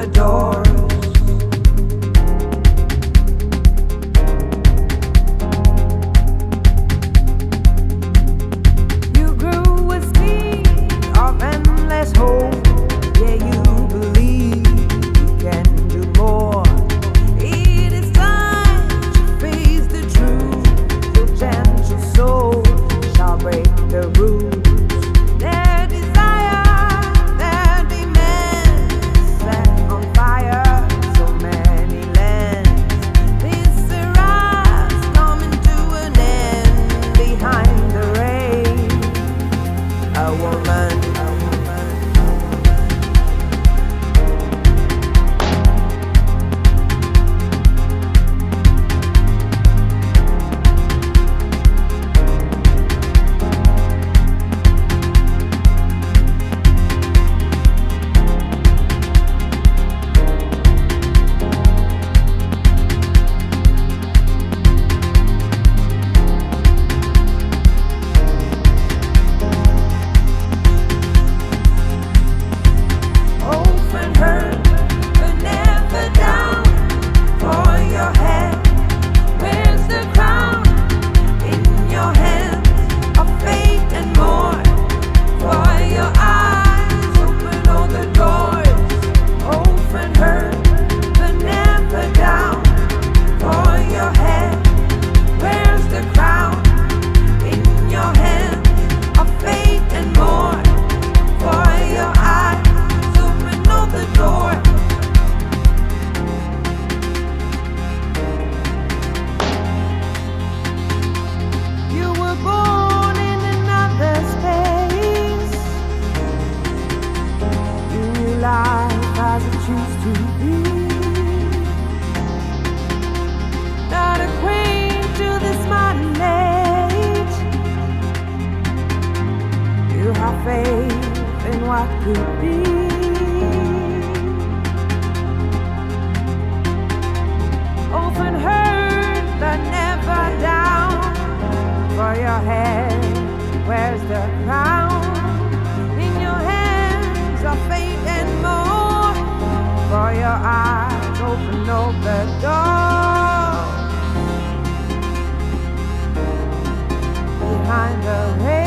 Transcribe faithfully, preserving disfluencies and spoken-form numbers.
the doors. You grew a seed of endless hope. Yeah, you believe you can do more. It is time to face the truth. Your gentle soul shall break the rules. Their desire, their demands set on fire so many lands. This era's coming to an end. Behind the rain, a woman, a woman, a often hurt, but never down. For your head, where's the crown? In your hands of faith and more. For your eyes, open all the doors. Often hurt, but never down. For your head, where's the crown? In your hands of faith and more. For your eyes, open all the doors. You were born in another space. You knew life as it used to be. Not acquainted to this modern age. You have faith in what could be. Often hurt, but never down. For your head, where's the crown? In your hands of faith and more. For your eyes, open all the doors. Behind the rain.